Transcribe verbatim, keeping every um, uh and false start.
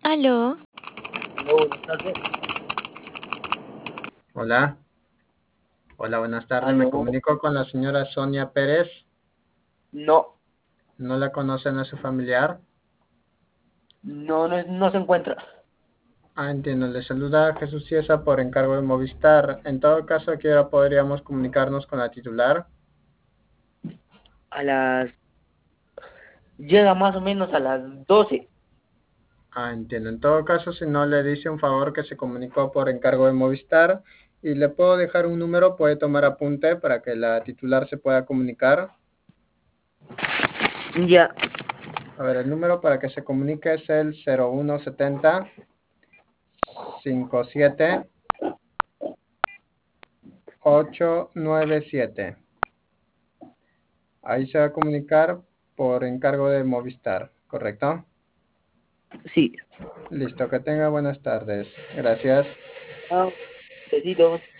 Aló, Aló, buenas tardes. Hola, hola, buenas tardes. Me Aló, comunico con la señora Sonia Pérez. no, ¿No la conocen a su familiar? no, no, no se encuentra. Ah, entiendo. Le saluda Jesús Ciesa por encargo de Movistar. En todo caso, aquí ahora podríamos comunicarnos con la titular. A las, llega más o menos a las doce. Ah, entiendo. En todo caso, si no le dice un favor que se comunicó por encargo de Movistar y le puedo dejar un número, puede tomar apunte para que la titular se pueda comunicar. Ya, A ver, el número para que se comunique es el cero uno setenta cincuenta y siete ocho nueve siete. Ahí se va a comunicar por encargo de Movistar, ¿correcto? sí. Listo, que tenga buenas tardes. Gracias. Ah, besitos.